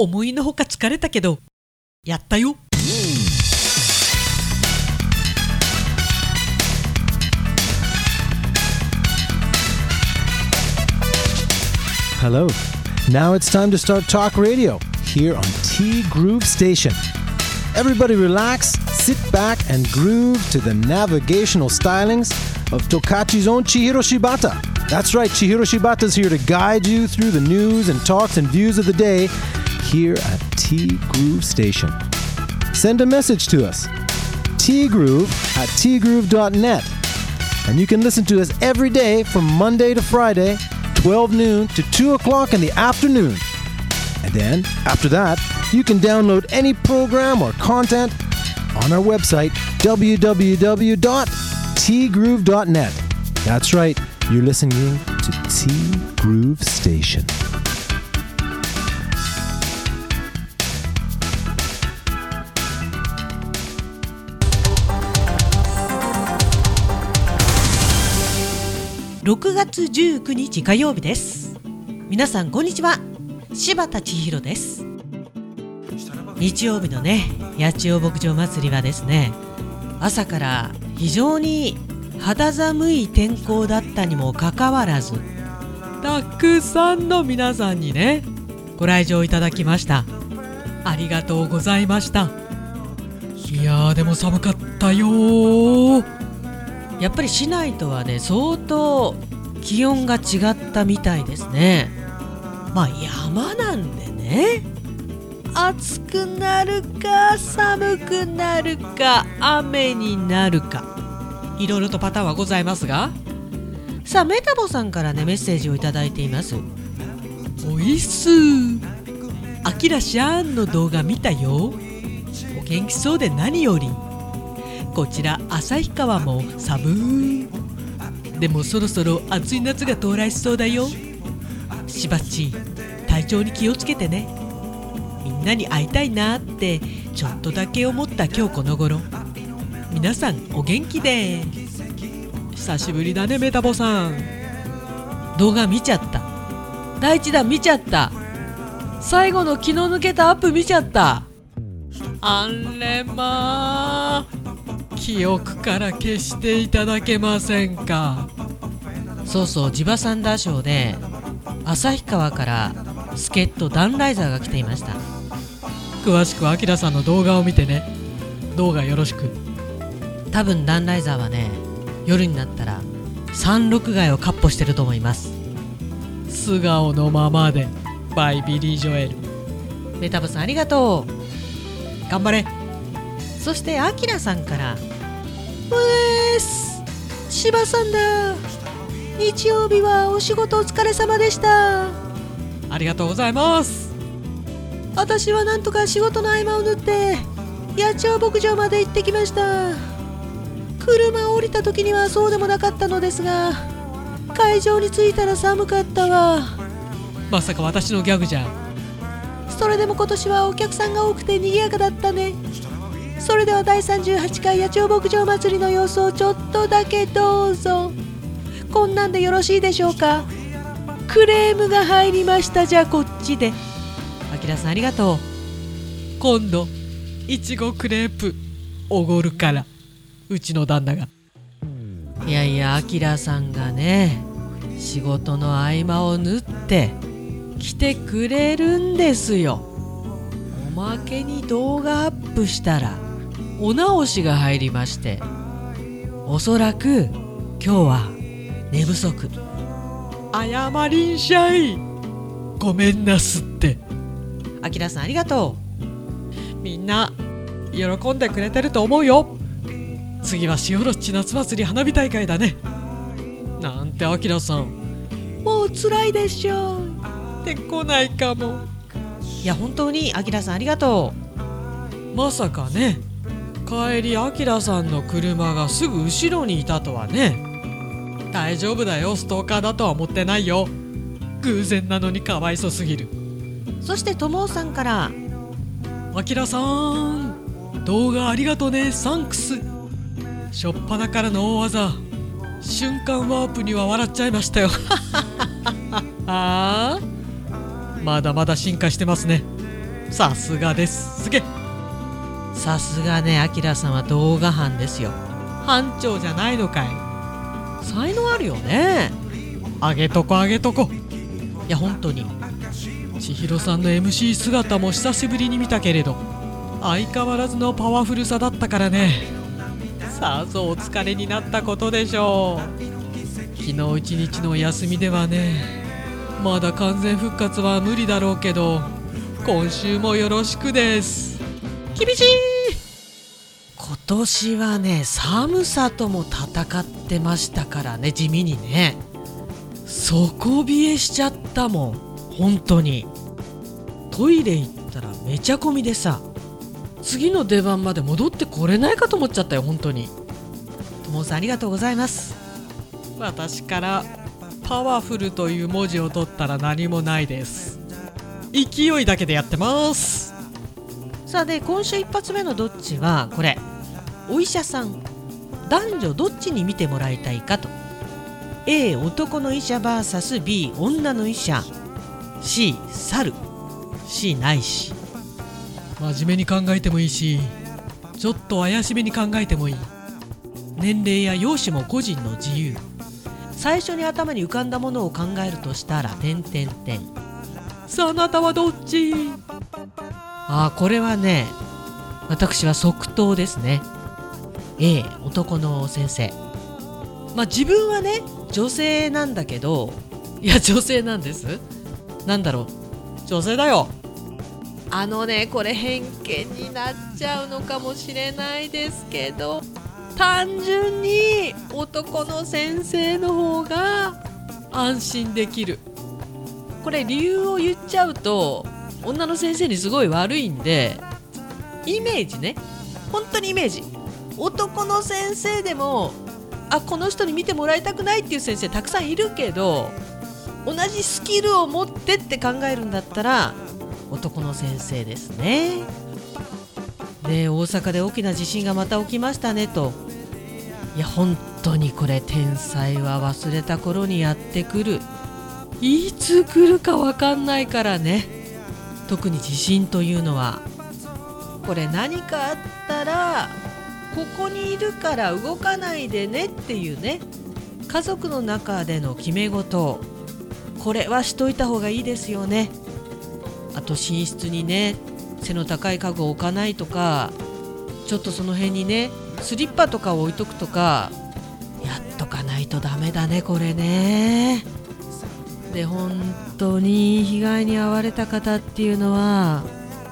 思いのほか疲れたけどやったよ。 Hello. Now it's time to start talk radio here on T Groove Station. Everybody relax, sit back and groove to the navigational stylings of Tokachi's own Chihiro Shibata. That's right, Chihiro Shibata's here to guide you through the news and talks and views of the day here at T Groove Station. Send a message to us, tgroove@tgroove.net. And you can listen to us every day from Monday to Friday, 12 noon to 2 o'clock in the afternoon. And then, after that, you can download any program or content on our website, www.tgroove.net. That's right, you're listening to T Groove Station. 6月19日火曜日です。皆さんこんにちは。柴田千尋です。日曜日のね、八千代牧場祭りはですね、朝から非常に肌寒い天候だったにもかかわらず、たくさんの皆さんにね、ご来場いただきました。ありがとうございました。いやーでも寒かったよ。やっぱり市内とはね、相当気温が違ったみたいですね。まあ山なんでね、暑くなるか寒くなるか雨になるか、いろいろとパターンはございますが、さあメタボさんからねメッセージをいただいています。おいっすー、あきらしゃんの動画見たよ。お元気そうで何より。こちら旭川も寒い。でもそろそろ暑い夏が到来しそうだよ。しばっち体調に気をつけてね。みんなに会いたいなってちょっとだけ思った今日この頃。皆さんお元気で。久しぶりだねメタボさん。動画見ちゃった。第一弾見ちゃった。最後の気の抜けたアップ見ちゃった。あれまあ記憶から消していただけませんか。そうそう、地場サンダーショーで旭川から助っ人ダンライザーが来ていました。詳しくはアキラさんの動画を見てね。動画よろしく。多分ダンライザーはね、夜になったら山麓街を闊歩してると思います。素顔のままでバイビリー・ジョエル。メタボさんありがとう。頑張れ。そしてアキラさんから、柴さんだ。日曜日はお仕事お疲れ様でした。ありがとうございます。私はなんとか仕事の合間を縫って八千代牧場まで行ってきました。車を降りた時にはそうでもなかったのですが、会場に着いたら寒かったわ。まさか私のギャグじゃん。それでも今年はお客さんが多くて賑やかだったね。それでは第38回八千代牧場祭りの様子をちょっとだけどうぞ。こんなんでよろしいでしょうか。クレームが入りました。じゃあこっちで。あきらさんありがとう。今度いちごクレープおごるから、うちの旦那が。いやいや、あきらさんがね、仕事の合間を縫って来てくれるんですよ。おまけに動画アップしたらお直しが入りまして、おそらく今日は寝不足。謝りんしゃい。ごめんなすって。あきらさんありがとう。みんな喜んでくれてると思うよ。次はしおろし夏祭り花火大会だね。なんてあきらさん、もう辛いでしょう。で来ないかも。いや本当にあきらさんありがとう。まさかね、帰りあきらさんの車がすぐ後ろにいたとはね。大丈夫だよ、ストーカーだとは思ってないよ。偶然なのにかわいそすぎる。そしてともおさんから、あきらさん動画ありがとね、サンクス。しょっぱなからの大技、瞬間ワープには笑っちゃいましたよ。あー、まだまだ進化してますね。 さすがです。すげえ。さすがね、アキラさんは動画班ですよ。班長じゃないのかい。才能あるよね。あげとこあげとこ。いや本当に千尋さんの MC 姿も久しぶりに見たけれど、相変わらずのパワフルさだったからね。さぞお疲れになったことでしょう。昨日一日の休みではね、まだ完全復活は無理だろうけど、今週もよろしくです。厳しい。今年はね、寒さとも戦ってましたからね、地味にね。底冷えしちゃったもん。本当にトイレ行ったらめちゃ混みでさ、次の出番まで戻ってこれないかと思っちゃったよ。本当に。ともさんありがとうございます。私からパワフルという文字を取ったら何もないです。勢いだけでやってます。さあで、今週一発目のどっちはこれ、お医者さん、男女どっちに見てもらいたいかと。 A 男の医者 vs B 女の医者、 C 猿、 C ないし。真面目に考えてもいいし、ちょっと怪しめに考えてもいい。年齢や容姿も個人の自由。最初に頭に浮かんだものを考えるとしたらさああなたはどっち？これはね、私は即答ですね。 A 男の先生。自分はね女性なんだけど、いや女性なんです。なんだろう、女性だよ。これ偏見になっちゃうのかもしれないですけど、単純に男の先生の方が安心できる。これ理由を言っちゃうと女の先生にすごい悪いんで、イメージね、本当にイメージ。男の先生でもこの人に見てもらいたくないっていう先生たくさんいるけど、同じスキルを持ってって考えるんだったら男の先生ですね。で、大阪で大きな地震がまた起きましたねと。いや本当にこれ、天才は忘れた頃にやってくる。いつ来るか分かんないからね。特に地震というのは、これ何かあったらここにいるから動かないでねっていうね、家族の中での決め事、これはしといた方がいいですよね。あと寝室にね、背の高い家具を置かないとか、ちょっとその辺にねスリッパとかを置いとくとか、やっとかないとダメだねこれね。で、本当に被害に遭われた方っていうのは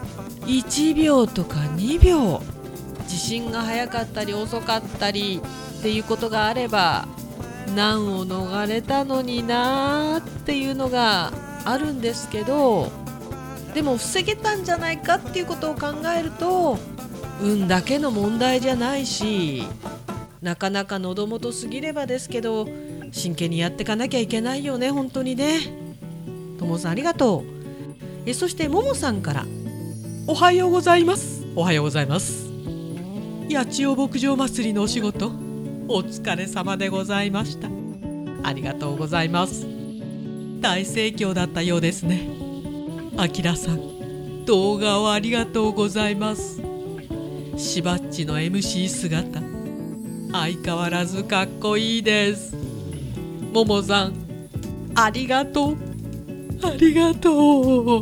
1秒とか2秒、地震が早かったり遅かったりっていうことがあれば難を逃れたのになっていうのがあるんですけど、でも防げたんじゃないかっていうことを考えると運だけの問題じゃないし、なかなか喉元すぎればですけど真剣にやっていかなきゃいけないよね。本当にね。ともさんありがとう。そしてももさんから、おはようございます。おはようございます。八千代牧場祭りのお仕事お疲れ様でございました。ありがとうございます。大盛況だったようですね。あきらさん、動画をありがとうございます。しばっちの MC 姿、相変わらずかっこいいです。ももさん、ありがとう。ありがとう。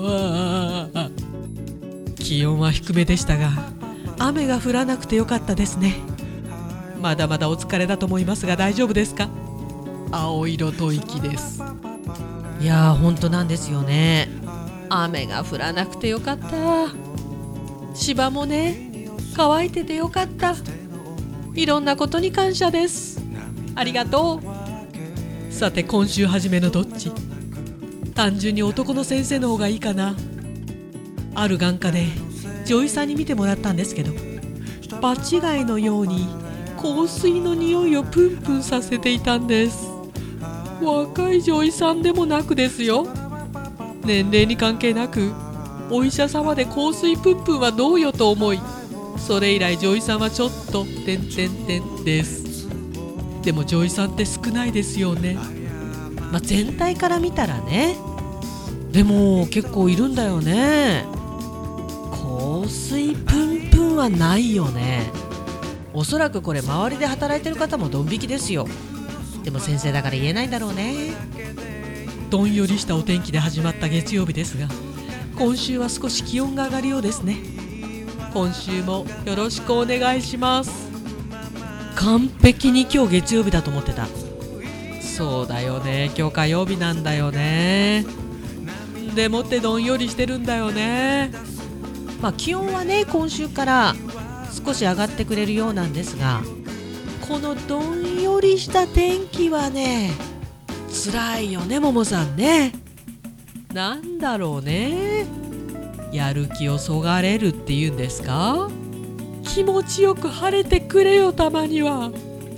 気温は低めでしたが、雨が降らなくてよかったですね。まだまだお疲れだと思いますが大丈夫ですか？青色吐息です。いやー、本当なんですよね。雨が降らなくてよかった。芝もね、乾いててよかった。いろんなことに感謝です。ありがとう。さて、今週初めのどっち？単純に男の先生の方がいいかな。ある眼科で女医さんに見てもらったんですけど、場違いのように香水の匂いをプンプンさせていたんです。若い女医さんでもなくですよ。年齢に関係なく、お医者様で香水プンプンはどうよと思い、それ以来女医さんはちょっとです。でも女医さんって少ないですよね。全体から見たらね。でも結構いるんだよね。 香水プンプンはないよね。おそらくこれ周りで働いてる方もドン引きですよ。でも先生だから言えないんだろうね。どんよりしたお天気で始まった月曜日ですが、今週は少し気温が上がるようですね。今週もよろしくお願いします。完璧に今日月曜日だと思ってた。そうだよね、今日火曜日なんだよね。でもってどんよりしてるんだよね。気温はね今週から少し上がってくれるようなんですが、このどんよりした天気はね辛いよね、ももさんね。なんだろうね、やる気をそがれるっていうんですか。気持ちよく晴れてくれよ、たまには。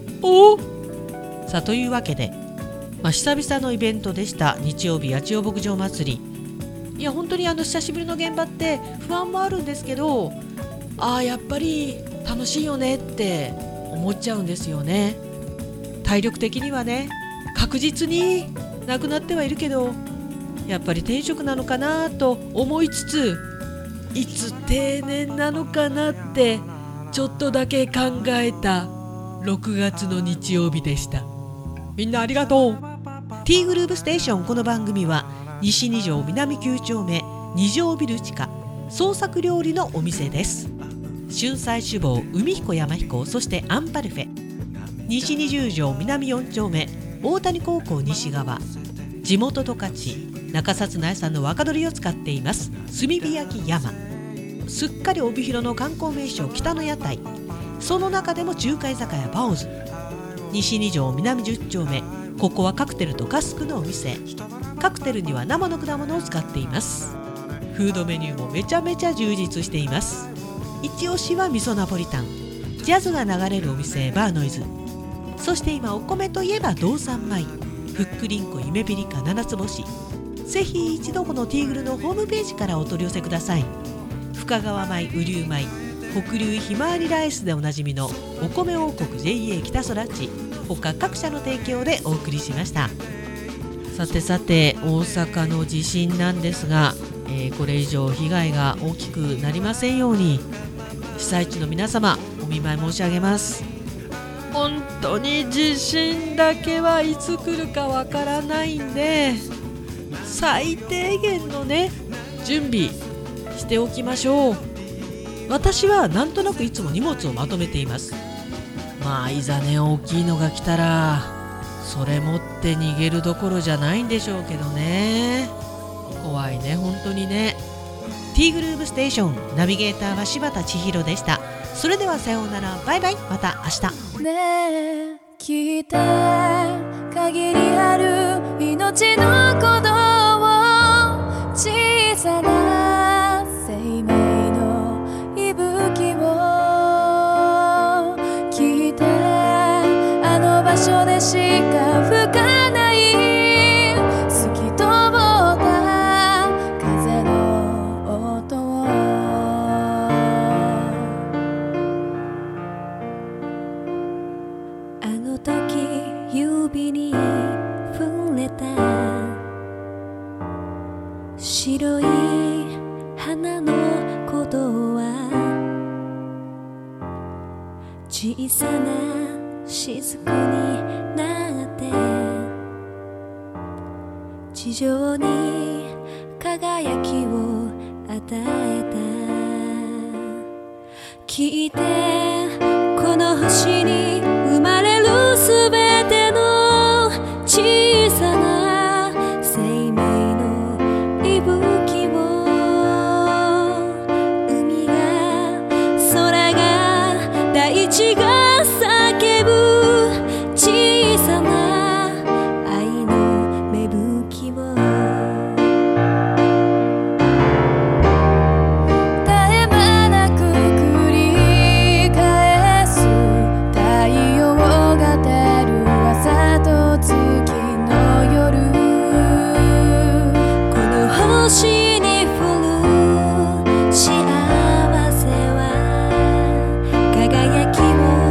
さあというわけで、久々のイベントでした日曜日八千代牧場祭り。いや本当に久しぶりの現場って不安もあるんですけど、やっぱり楽しいよねって思っちゃうんですよね。体力的にはね確実になくなってはいるけど、やっぱり転職なのかなと思いつつ、いつ定年なのかなってちょっとだけ考えた6月の日曜日でした。みんなありがとう。 T グループステーション。この番組は西2条南9丁目2条ビル地下創作料理のお店です。春菜酒坊海彦山彦、そしてアンパルフェ。西20条南4丁目大谷高校西側、地元十勝中札内産の若鶏を使っています炭火焼き山。すっかり帯広の観光名所北の屋台、その中でも中華居酒屋バオズ。西2条南10丁目、ここはカクテルとカスクのお店。カクテルには生の果物を使っています。フードメニューもめちゃめちゃ充実しています。一押しは味噌ナポリタン、ジャズが流れるお店バーノイズ。そして今お米といえば道産米、ふっくりんこ夢ピリカ七つ星。ぜひ一度このティーグルのホームページからお取り寄せください。深川米、雨竜米、北流ひまわりライスでおなじみのお米王国 JA 北空地他各社の提供でお送りしました。さて大阪の地震なんですが、これ以上被害が大きくなりませんように被災地の皆様お見舞い申し上げます。本当に地震だけはいつ来るかわからないんで、最低限のね準備しておきましょう。私はなんとなくいつも荷物をまとめています。いざね大きいのが来たらそれ持って逃げるどころじゃないんでしょうけどね。怖いね本当にね。 T グループステーション、ナビゲーターは柴田千尋でした。それではさようなら、バイバイ、また明日ねえ聞いて、限りある命の鼓動を、小さな生命の息吹を聞いて、あの場所でしか吹かない透き通った風の音を、あの時指に触れた白い花の鼓動は、小さな雫になって地上に輝きを与えた。聞いて、この星に生まれるすべての小さな生命の息吹を、海が空が大地が叫ぶ小さな愛の芽吹きを、絶え間なく繰り返す太陽が照る朝と月の夜、この星に降る幸せは輝きを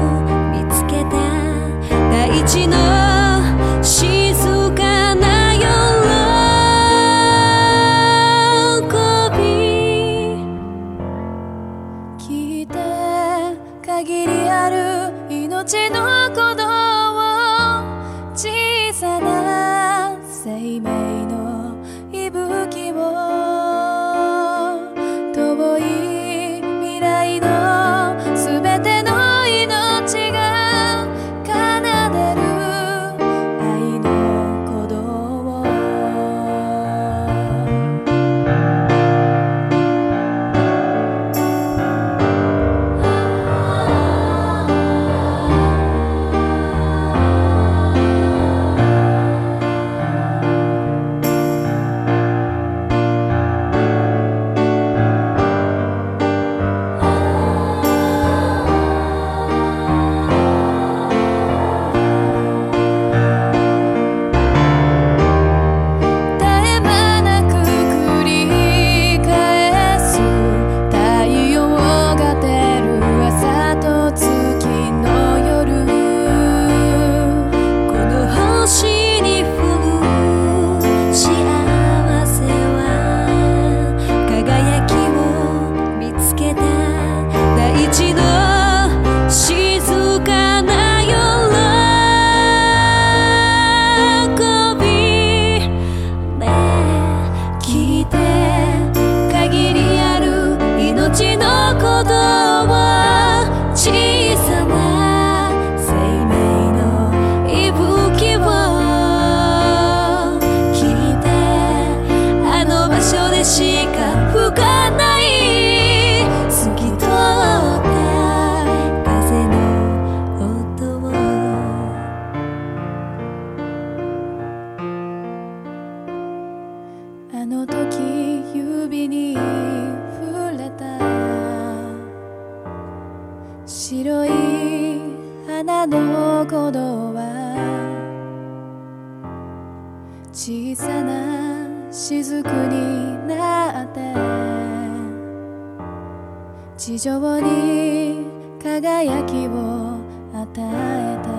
命の鼓動を小さな生命の息吹を遠い未来のすべての命が奏でる愛の鼓動をあの時指に触れた白い花の鼓動は小さな雫になって地上に輝きを与えた